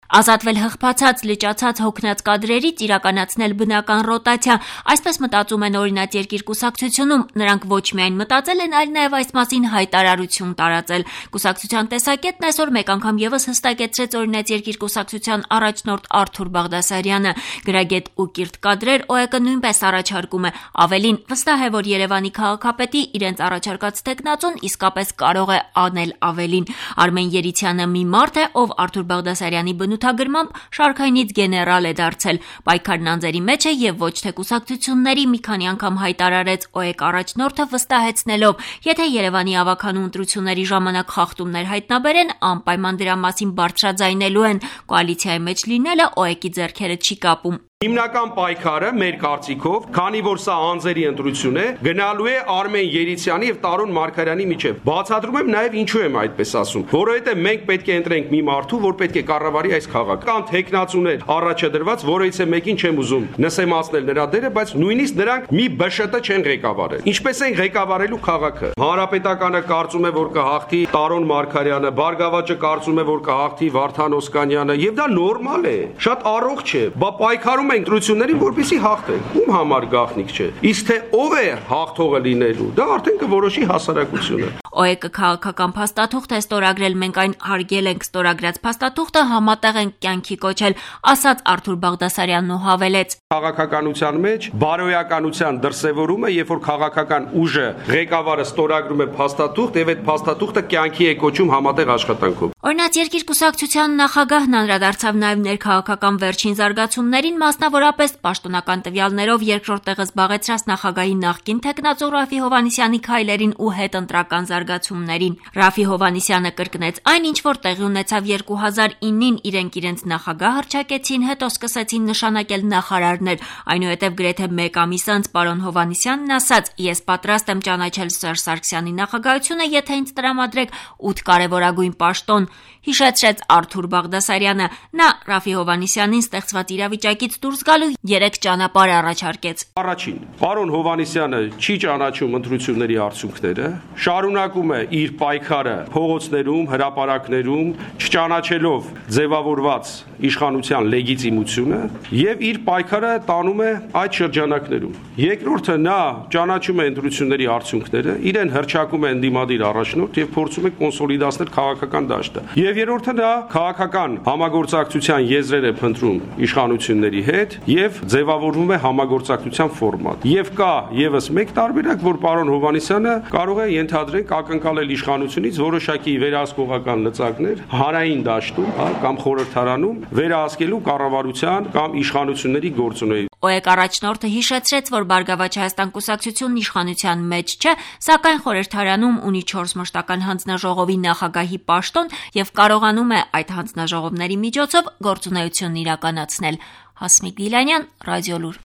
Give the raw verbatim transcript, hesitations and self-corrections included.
Ազատվել հղբացած, լճացած, հոգնած կադրերից իրականացնել բնական ռոտացիա, այսպես մտածում են օրինաց երկիր կուսակցությունում, նրանք ոչ միայն մտածել են, այլ նաև այս մասին հայտարարություն տարածել։ Կուսակցության տեսակետն այսօր մեկ անգամ եւս հստակեցրեց օրինաց երկիր կուսակցության առաջնորդ Արթուր Բաղդասարյանը։ Գրագետ ու կիրթ կադրեր ՕԵԿ-ը նույնպես առաջարկում է, ավելին վստահ է, որ Երևանի քաղաքապետի իրենց առաջարկած տեխնացուն իսկապես կարող է անել ավելին։ Արմեն Երիցյանը մի մարդ է, ով Արթուր Բաղդասարյանի բնութագրմամբ շարքայինից գեներալ է դարձել, պայքարն անձերի մեջ է եւ ոչ թե կուսակցությունների, մի քանի անգամ հայտարարեց ՕԵԿ առաջնորդը վստահեցնելով, եթե Երևանի ավականու ընտրությունների ժամանակ խախտումներ հայտնաբերեն, անպայման դրա մասին բարձրաձայնելու են, կոալիցիայի մեջ լինելը ՕԵԿ-ի ձեռքերը չի կապում։ Հիմնական պայքարը մեր կարծիքով, քանի որ սա անձերի ընտրություն է, գնալու է Արմեն Երիցյանի եւ Տարոն Մարգարյանի միջեւ։ Բացատրում եմ նաեւ ինչու եմ այդպես ասում, որովհետեւ մենք պետք է ընտրենք մի մարդու, որ պետք է կառավարի այս քաղաքը։ Կան տեխնացուներ առաջադրված, որից է մեկին չեմ ուզում նսեմացնել նրա դերը, բայց նույնիսկ նրանք մի ԲՇՏ չեն ղեկավարել։ Ինչպես են ղեկավարելու քաղաքը։ Հանրապետականը կարծում է, որ կհաղթի Տարոն Մարգարյանը, Բարգավաճը կարծում է, որ կհաղթի Վարդան Օսկանյանը, եւ դա նորմալ է։ Շատ առողջ է։ Բա պայքարում ընտրություններին, որպեսզի հաղթեն։ Ում համար գաղտնիք չէ։ Իսկ թե ով է հաղթողը լինելու, դա արդեն կորոշի հասարակությունը։ ՕԵԿ-ը քաղաքական փաստաթուղթ է ստորագրել, մենք այն հարգել ենք, ստորագրած փաստաթուղթը համատեղ ենք կյանքի կոչել, ասաց Արթուր Բաղդասարյանն ու հավելեց. Քաղաքականության մեջ բարոյականության դրսևորումը, երբ որ քաղաքական ուժը ղեկավարը ստորագրում է փաստաթուղթ, եւ այդ փաստաթուղթը կյանքի է կոչում համատեղ աշխատանքով։ Օրինաց երկիր կուսակցության նախագահն անդրադարձավ նաև ներքաղաքական վերջին զարգացումներին, մասնավորապես պաշտոնական տվյալներով երկրորդ տեղը զբաղեցրած նախագահի նախկին թեկնածու Ռաֆի Հովհաննիսյանի քայլերին ու հետընտրական զարգացումներին։ Ռաֆի Հովհաննիսյանը կրկնեց այն, ինչ որ տեղի ունեցավ երկու հազար իննին, իրենք իրենց նախագահ հռչակեցին, հետո սկսեցին նշանակել նախարարներ, այնուհետև գրեթե մեկ ամիս անց պարոն Հովհաննիսյանն ասաց. «Ես պատրաստ եմ ճանաչել Սերժ Սարգսյանի նախագահությունը, եթե ինձ տրամադրեք ութ կարևորագույն պաշտոն», հիշեցրեց Արթուր Բաղդասարյանը։ Նա Ռաֆի Հովհաննիսյանին ստեղծված իրավիճակից դուրս գալու երեք ճանապարհ առաջարկեց։ Առաջին, պարոն Հովհաննիսյանը չի ճանաչում ընտրությունների արդյունքները, շարունակում է իր պայքարը փողոցներում, հրապարակներում, չճանաչելով ձևավորված իշխանության լեգիտիմությունը եւ իր պայքարը տանում է այդ շրջանակներում։ Երկրորդը, նա ճանաչում է ընտրությունների արդյունքները, իրեն հռչակում է ընդդիմադիր առաջնորդ եւ փորձում է կոնսոլիդացնել քաղաքական դաշտը։ Եվ երրորդը, նա քաղաքական համագործակցության եզրեր է փնտրում իշխանությունների հետ եւ ձևավորվում է համագործակցության ֆորմատ։ Եվ կա եւս մեկ տարբերակ, որ պարոն Հովհաննիսյանը կարող է ենթադրենք ակնկալել իշխանությունից որոշակի վերահսկողական լծակներ հանրային դաշտում, հա, կամ խորհրդարանում վերահսկելու կառավարության կամ իշխանությունների գործունեություն։ ՕԵԿ առաջնորդը հիշեցրեց, որ Բարգավաճ Հայաստան կուսակցությունն իշխանության մեջ չէ, սակայն խորհրդարանում ունի չորս մշտական հանձնաժողովի նախագահի պաշտոն եւ կարողանում է այդ հանձնաժողովների միջոցով գործունեությունն իրականացնել։ Հասմիկ Գիլանյան, Ռադիոլուր։